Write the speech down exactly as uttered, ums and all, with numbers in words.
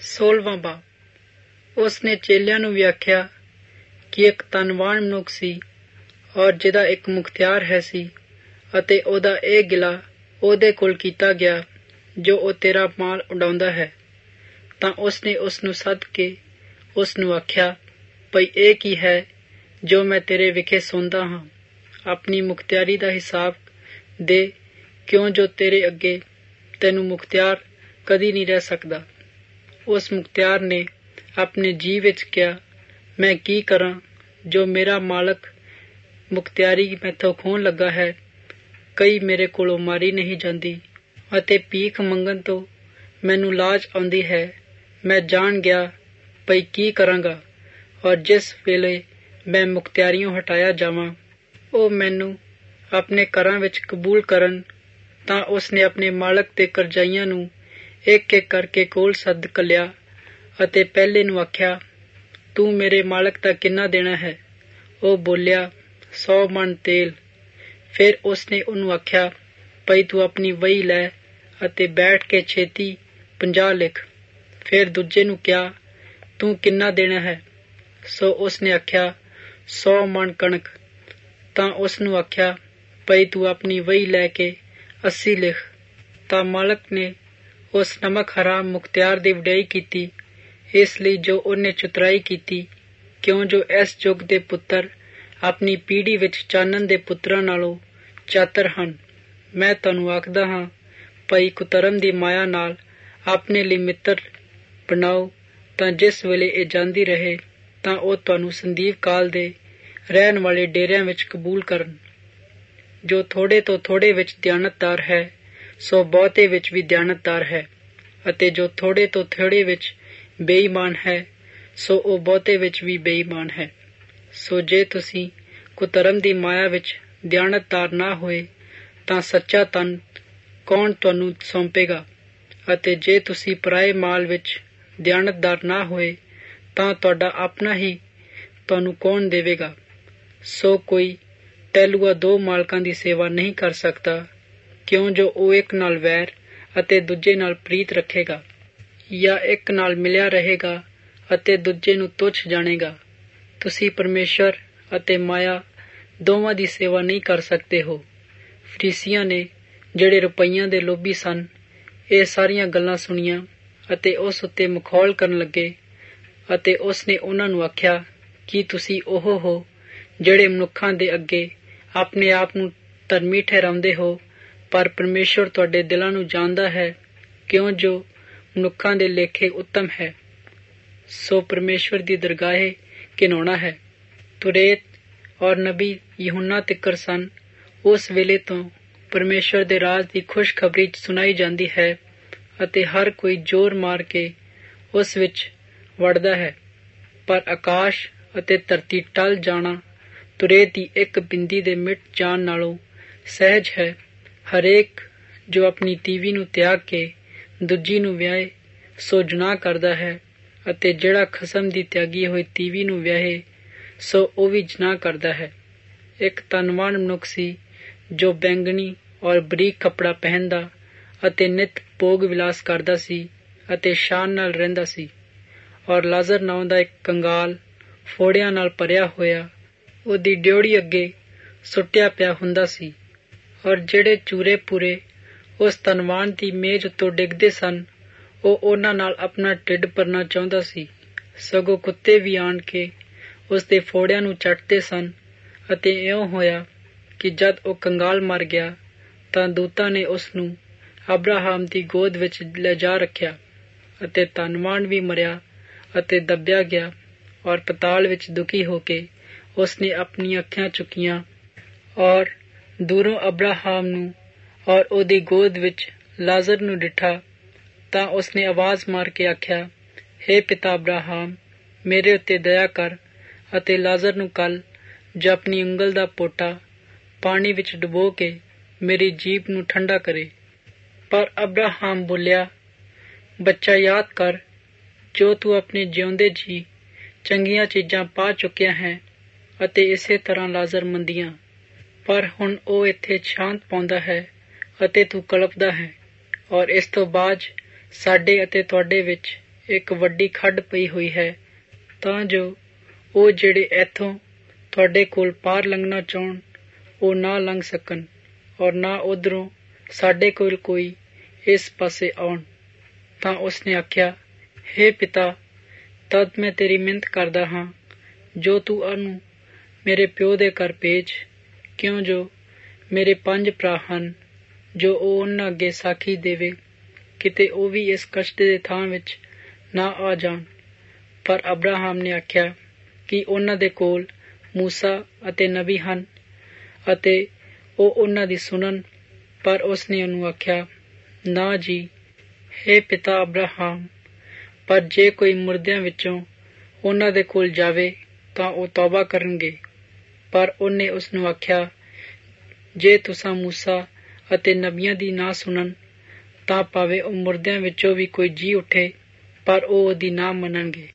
ਸੋਲਵਾਂ ਬਾਬ। ਉਸ ਨੇ ਚੇਲਿਆਂ ਨੂੰ ਵੀ ਆਖਿਆ ਕਿ ਇੱਕ ਧਨਵਾਨ ਮਨੁੱਖ ਸੀ ਔਰ ਜਿਹਦਾ ਇੱਕ ਮੁਖਤਿਆਰ ਹੈ ਸੀ, ਅਤੇ ਉਹਦਾ ਇਹ ਗਿਲਾ ਉਹਦੇ ਕੋਲ ਕੀਤਾ ਗਿਆ ਜੋ ਉਹ ਤੇਰਾ ਮਾਲ ਉਡਾਉਂਦਾ ਹੈ। ਤਾਂ ਉਸ ਨੇ ਉਸ ਨੂੰ ਸੱਦ ਕੇ ਉਸ ਨੂੰ ਆਖਿਆ, ਭਈ ਇਹ ਕੀ ਹੈ ਜੋ ਮੈਂ ਤੇਰੇ ਵਿਖੇ ਸੁਣਦਾ ਹਾਂ? ਆਪਣੀ ਮੁਖਤਿਆਰੀ ਦਾ ਹਿਸਾਬ ਦੇ, ਕਿਉਂ ਜੋ ਤੇਰੇ ਅੱਗੇ ਤੈਨੂੰ ਮੁਖਤਿਆਰ ਕਦੀ ਨਹੀਂ ਰਹਿ ਸਕਦਾ। ਉਸ ਮੁਖਤਿਆਰ ਨੇ ਆਪਣੇ ਜੀਅ ਵਿੱਚ ਕਿਹਾ, ਮੈਂ ਕੀ ਕਰਾਂ ਜੋ ਮੇਰਾ ਮਾਲਕ ਮੁਖਤਿਆਰੀ ਮੈਥੋਂ ਖੋਹਣ ਲੱਗਾ ਹੈ। ਕਈ ਮੇਰੇ ਕੋਲੋਂ ਮਾਰੀ ਨਹੀਂ ਜਾਂਦੀ ਅਤੇ ਭੀਖ ਮੰਗਣ ਤੋਂ ਮੈਨੂੰ ਲਾਜ ਆਉਂਦੀ ਹੈ। ਮੈਂ ਜਾਣ ਗਿਆ ਭਈ ਕੀ ਕਰਾਂਗਾ, ਔਰ ਜਿਸ ਵੇਲੇ ਮੈਂ ਮੁਖਤਿਆਰੀਓਂ ਹਟਾਇਆ ਜਾਵਾਂ ਉਹ ਮੈਨੂੰ ਆਪਣੇ ਘਰਾਂ ਵਿੱਚ ਕਬੂਲ ਕਰਨ। ਤਾਂ ਉਸ ਨੇ ਆਪਣੇ ਮਾਲਕ ਦੇ ਕਰਜ਼ਾਈਆਂ ਨੂੰ ਇੱਕ ਇੱਕ ਕਰਕੇ ਕੋਲ ਸੱਦ ਘੱਲਿਆ ਅਤੇ ਪਹਿਲੇ ਨੂੰ ਆਖਿਆ, ਤੂੰ ਮੇਰੇ ਮਾਲਕ ਦਾ ਕਿੰਨਾ ਦੇਣਾ ਹੈ? ਉਹ ਬੋਲਿਆ, ਸੌ ਮਣ ਤੇਲ। ਫਿਰ ਉਸ ਨੇ ਉਹਨੂੰ ਆਖਿਆ, ਭਈ ਤੂੰ ਆਪਣੀ ਵਹੀ ਲੈ ਅਤੇ ਬੈਠ ਕੇ ਛੇਤੀ ਪੰਜਾਹ ਲਿਖ। ਫਿਰ ਦੂਜੇ ਨੂੰ ਕਿਹਾ, ਤੂੰ ਕਿੰਨਾ ਦੇਣਾ ਹੈ? ਸੋ ਉਸ ਨੇ ਆਖਿਆ, ਸੌ ਮਣ ਕਣਕ। ਤਾਂ ਉਸ ਨੂੰ ਆਖਿਆ, ਭਈ ਤੂੰ ਆਪਣੀ ਵਹੀ ਲੈ ਕੇ ਅੱਸੀ ਲਿਖ। ਤਾਂ ਮਾਲਕ ਨੇ ਉਸ ਨਮਕ ਹਰਾਮ ਮੁਖਤਿਆਰ ਦੀ ਵਡਿਆਈ ਕੀਤੀ, ਇਸ ਲਈ ਜੋ ਉਹਨੇ ਚਤੁਰਾਈ ਕੀਤੀ, ਕਿਉਂ ਜੋ ਇਸ ਯੁੱਗ ਦੇ ਪੁੱਤਰ ਆਪਣੀ ਪੀੜ੍ਹੀ ਵਿੱਚ ਚਾਨਣ ਦੇ ਪੁੱਤਰਾਂ ਨਾਲੋਂ ਚਾਤਰ ਹਨ। ਮੈਂ ਤੁਹਾਨੂੰ ਆਖਦਾ ਹਾਂ, ਭਈ ਕੁਧਰਮ ਦੀ ਮਾਇਆ ਨਾਲ ਆਪਣੇ ਲਈ ਮਿੱਤਰ ਬਣਾਓ, ਤਾਂ ਜਿਸ ਵੇਲੇ ਇਹ ਜਾਂਦੀ ਰਹੇ ਤਾਂ ਉਹ ਤੁਹਾਨੂੰ ਸੰਦੀਪ ਕਾਲ ਦੇ ਰਹਿਣ ਵਾਲੇ ਡੇਰਿਆਂ ਵਿੱਚ ਕਬੂਲ ਕਰਨ। ਜੋ ਥੋੜੇ ਤੋਂ ਥੋੜੇ ਵਿੱਚ ਦਿਆਨਤਦਾਰ ਹੈ, ਸੋ ਬਹੁਤੇ ਵਿੱਚ ਵੀ ਦਿਆਨਤਦਾਰ ਹੈ, ਅਤੇ ਜੋ ਥੋੜੇ ਤੋਂ ਥੋੜੇ ਵਿੱਚ ਬੇਈਮਾਨ ਹੈ, ਸੋ ਉਹ ਬਹੁਤੇ ਵਿੱਚ ਵੀ ਬੇਈਮਾਨ ਹੈ। ਸੋ ਜੇ ਤੁਸੀਂ ਕੁਧਰਮ ਦੀ ਮਾਇਆ ਵਿੱਚ ਦਿਆਨਤਦਾਰ ਨਾ ਹੋਏ ਤਾਂ ਸੱਚਾ ਧਨ ਕੌਣ ਤੁਹਾਨੂੰ ਸੌਂਪੇਗਾ? ਅਤੇ ਜੇ ਤੁਸੀਂ ਪਰਾਏ ਮਾਲ ਵਿੱਚ ਦਿਆਨਤਦਾਰ ਨਾ ਹੋਏ ਤਾਂ ਤੁਹਾਡਾ ਆਪਣਾ ਹੀ ਤੁਹਾਨੂੰ ਕੌਣ ਦੇਵੇਗਾ? ਸੋ ਕੋਈ ਟਹਿਲੂਆ ਦੋ ਮਾਲਕਾਂ ਦੀ ਸੇਵਾ ਨਹੀਂ ਕਰ ਸਕਦਾ, ਕਿਉਂ ਜੋ ਉਹ ਇੱਕ ਨਾਲ ਵੈਰ ਅਤੇ ਦੂਜੇ ਨਾਲ ਪ੍ਰੀਤ ਰੱਖੇਗਾ, ਜਾਂ ਇੱਕ ਨਾਲ ਮਿਲਿਆ ਰਹੇਗਾ ਅਤੇ ਦੂਜੇ ਨੂੰ ਤੁੱਛ ਜਾਣੇਗਾ। ਤੁਸੀਂ ਪਰਮੇਸ਼ਰ ਅਤੇ ਮਾਇਆ ਦੋਵਾਂ ਦੀ ਸੇਵਾ ਨਹੀਂ ਕਰ ਸਕਦੇ ਹੋ। ਫਰੀਸੀਆਂ ਨੇ, ਜਿਹੜੇ ਰੁਪਈਆਂ ਦੇ ਲੋਭੀ ਸਨ, ਇਹ ਸਾਰੀਆਂ ਗੱਲਾਂ ਸੁਣੀਆਂ ਅਤੇ ਉਸ ਉੱਤੇ ਮਖੌਲ ਕਰਨ ਲੱਗੇ। ਅਤੇ ਉਸ ਨੇ ਉਹਨਾਂ ਨੂੰ ਆਖਿਆ, ਕੀ ਤੁਸੀਂ ਉਹ ਹੋ ਜਿਹੜੇ ਮਨੁੱਖਾਂ ਦੇ ਅੱਗੇ ਆਪਣੇ ਆਪ ਨੂੰ ਧਰਮੀ ਠਹਿਰਾਉਂਦੇ ਹੋ, ਪਰ ਪਰਮੇਸ਼ਰ ਤੁਹਾਡੇ ਦਿਲਾਂ ਨੂੰ ਜਾਣਦਾ ਹੈ, ਕਿਉਂ ਜੋ ਮਨੁੱਖਾਂ ਦੇ ਲੇਖੇ ਉੱਤਮ ਹੈ। ਸੋ ਪਰਮੇਸ਼ਵਰ ਦੀ ਦਰਗਾਹੇ ਘਿਨਾਉਣਾ ਹੈ। ਤੁਰੇਤ ਔਰ ਨਬੀ ਯਹੂਨਾ ਤਿੱਕਰ ਸਨ। ਉਸ ਵੇਲੇ ਤੋਂ ਪਰਮੇਸ਼ਵਰ ਦੇ ਰਾਜ ਦੀ ਖੁਸ਼ਖਬਰੀ ਸੁਣਾਈ ਜਾਂਦੀ ਹੈ ਅਤੇ ਹਰ ਕੋਈ ਜ਼ੋਰ ਮਾਰ ਕੇ ਉਸ ਵਿੱਚ ਵੜਦਾ ਹੈ। ਪਰ ਆਕਾਸ਼ ਅਤੇ ਧਰਤੀ ਟਲ ਜਾਣਾ ਤੁਰੇਤ ਦੀ ਇੱਕ ਬਿੰਦੀ ਦੇ ਮਿਟ ਜਾਣ ਨਾਲੋਂ ਸਹਿਜ ਹੈ। ਹਰੇਕ ਜੋ ਆਪਣੀ ਤੀਵੀ ਨੂੰ ਤਿਆਗ ਕੇ ਦੂਜੀ ਨੂੰ ਵਿਆਹੇ ਸੋ ਜੁਨਾਹ ਕਰਦਾ ਹੈ, ਅਤੇ ਜਿਹੜਾ ਖਸਮ ਦੀ ਤਿਆਗੀ ਹੋਈ ਤੀਵੀ ਨੂੰ ਵਿਆਹੇ ਸੋ ਉਹ ਵੀ ਜੁਨਾਹ ਕਰਦਾ ਹੈ। ਇੱਕ ਧਨਵਾਨ ਮਨੁੱਖ ਸੀ ਜੋ ਬੈਂਗਣੀ ਔਰ ਬਰੀਕ ਕੱਪੜਾ ਪਹਿਨਦਾ ਅਤੇ ਨਿਤ ਭੋਗ ਵਿਲਾਸ ਕਰਦਾ ਸੀ ਅਤੇ ਸ਼ਾਨ ਨਾਲ ਰਹਿੰਦਾ ਸੀ। ਔਰ ਲਾਜ਼ਰ ਨਾਂ ਦਾ ਇੱਕ ਕੰਗਾਲ ਫੋੜਿਆਂ ਨਾਲ ਭਰਿਆ ਹੋਇਆ ਉਹਦੀ ਡਿਉੜੀ ਅੱਗੇ ਸੁੱਟਿਆ ਪਿਆ ਹੁੰਦਾ ਸੀ। ਔਰ ਜਿਹੜੇ ਚੂਰੇ ਪੂਰੇ ਉਸ ਧਨਵਾਨ ਦੀ ਮੇਜ਼ ਉੱਤੋਂ ਡਿੱਗਦੇ ਸਨ, ਉਹ ਉਹਨਾਂ ਨਾਲ ਆਪਣਾ ਢਿੱਡ ਭਰਨਾ ਚਾਹੁੰਦਾ ਸੀ। ਸਗੋਂ ਕੁੱਤੇ ਵੀ ਆਣ ਕੇ ਉਸ ਦੇ ਫੋੜਿਆਂ ਨੂੰ ਚੱਟਦੇ ਸਨ। ਅਤੇ ਇਉਂ ਹੋਇਆ ਕਿ ਜਦ ਉਹ ਕੰਗਾਲ ਮਰ ਗਿਆ ਤਾਂ ਦੂਤਾਂ ਨੇ ਉਸ ਨੂੰ ਅਬਰਾਹਮ ਦੀ ਗੋਦ ਵਿੱਚ ਲਿਜਾ ਰੱਖਿਆ। ਅਤੇ ਧਨਵਾਨ ਵੀ ਮਰਿਆ ਅਤੇ ਦੱਬਿਆ ਗਿਆ, ਔਰ ਪਤਾਲ ਵਿੱਚ ਦੁਖੀ ਹੋ ਕੇ ਉਸ ਨੇ ਆਪਣੀਆਂ ਅੱਖਾਂ ਚੁੱਕੀਆਂ ਔਰ ਦੂਰੋਂ ਅਬਰਾਹਮ ਨੂੰ ਔਰ ਉਹਦੀ ਗੋਦ ਵਿੱਚ ਲਾਜ਼ਰ ਨੂੰ ਡਿੱਠਾ। ਤਾਂ ਉਸ ਨੇ ਆਵਾਜ਼ ਮਾਰ ਕੇ ਆਖਿਆ, ਹੇ ਪਿਤਾ ਅਬਰਾਹਮ, ਮੇਰੇ ਉੱਤੇ ਦਇਆ ਕਰ ਅਤੇ ਲਾਜ਼ਰ ਨੂੰ ਕੱਲ ਜੋ ਆਪਣੀ ਉਂਗਲ ਦਾ ਪੋਟਾ ਪਾਣੀ ਵਿੱਚ ਡੁਬੋ ਕੇ ਮੇਰੀ ਜੀਭ ਨੂੰ ਠੰਡਾ ਕਰੇ। ਪਰ ਅਬਰਾਹਮ ਬੋਲਿਆ, ਬੱਚਾ ਯਾਦ ਕਰ, ਜੋ ਤੂੰ ਆਪਣੇ ਜਿਉਂਦੇ ਜੀ ਚੰਗੀਆਂ ਚੀਜ਼ਾਂ ਪਾ ਚੁੱਕਿਆ ਹੈ, ਅਤੇ ਇਸੇ ਤਰ੍ਹਾਂ ਲਾਜ਼ਰ ਮੰਦੀਆਂ। ਪਰ ਹੁਣ ਉਹ ਇੱਥੇ ਸ਼ਾਂਤ ਪਾਉਂਦਾ ਹੈ ਅਤੇ ਤੂੰ ਕਲਪਦਾ ਹੈ, ਔਰ ਇਸ ਤੋਂ ਬਾਅਦ ਸਾਡੇ ਅਤੇ ਤੁਹਾਡੇ ਵਿੱਚ ਇੱਕ ਵੱਡੀ ਖੱਡ ਪਈ ਹੋਈ ਹੈ, ਤਾਂ ਜੋ ਉਹ ਜਿਹੜੇ ਇੱਥੋਂ ਤੁਹਾਡੇ ਕੋਲ ਪਾਰ ਲੰਘਣਾ ਚਾਹੁਣ ਉਹ ਨਾ ਲੰਘ ਸਕਣ, ਔਰ ਨਾ ਉੱਧਰੋਂ ਸਾਡੇ ਕੋਲ ਕੋਈ ਇਸ ਪਾਸੇ ਆਉਣ। ਤਾਂ ਉਸਨੇ ਆਖਿਆ, ਹੇ ਪਿਤਾ, ਤਦ ਮੈਂ ਤੇਰੀ ਮਿੰਨਤ ਕਰਦਾ ਹਾਂ, ਜੋ ਤੂੰ ਉਹਨੂੰ ਮੇਰੇ ਪਿਓ ਦੇ ਘਰ ਭੇਜ, ਕਿਉਂ ਜੋ ਮੇਰੇ ਪੰਜ ਭਰਾ ਹਨ, ਜੋ ਉਹ ਉਹਨਾਂ ਅੱਗੇ ਸਾਖੀ ਦੇਵੇ, ਕਿਤੇ ਉਹ ਵੀ ਇਸ ਕਸ਼ਟ ਦੇ ਥਾਂ ਵਿੱਚ ਨਾ ਆ ਜਾਣ। ਪਰ ਅਬਰਾਹਮ ਨੇ ਆਖਿਆ ਕਿ ਉਹਨਾਂ ਦੇ ਕੋਲ ਮੂਸਾ ਅਤੇ ਨਬੀ ਹਨ ਅਤੇ ਉਹ ਉਹਨਾਂ ਦੀ ਸੁਣਨ। ਪਰ ਉਸਨੇ ਉਹਨੂੰ ਆਖਿਆ, ਨਾ ਜੀ, ਹੇ ਪਿਤਾ ਅਬਰਾਹਮ, ਪਰ ਜੇ ਕੋਈ ਮੁਰਦਿਆਂ ਵਿੱਚੋਂ ਉਹਨਾਂ ਦੇ ਕੋਲ ਜਾਵੇ ਤਾਂ ਉਹ ਤੌਬਾ ਕਰਨਗੇ। ਪਰ ਉਹਨੇ ਉਸਨੂੰ ਆਖਿਆ, ਜੇ ਤੁਸਾਂ ਮੂਸਾ ਅਤੇ ਨਬੀਆਂ ਦੀ ਨਾ ਸੁਣਨ ਤਾਂ ਭਾਵੇਂ ਉਹ ਮੁਰਦਿਆਂ ਵਿੱਚੋਂ ਵੀ ਕੋਈ ਜੀ ਉੱਠੇ, ਪਰ ਉਹ ਉਹਦੀ ਨਾ ਮੰਨਣਗੇ।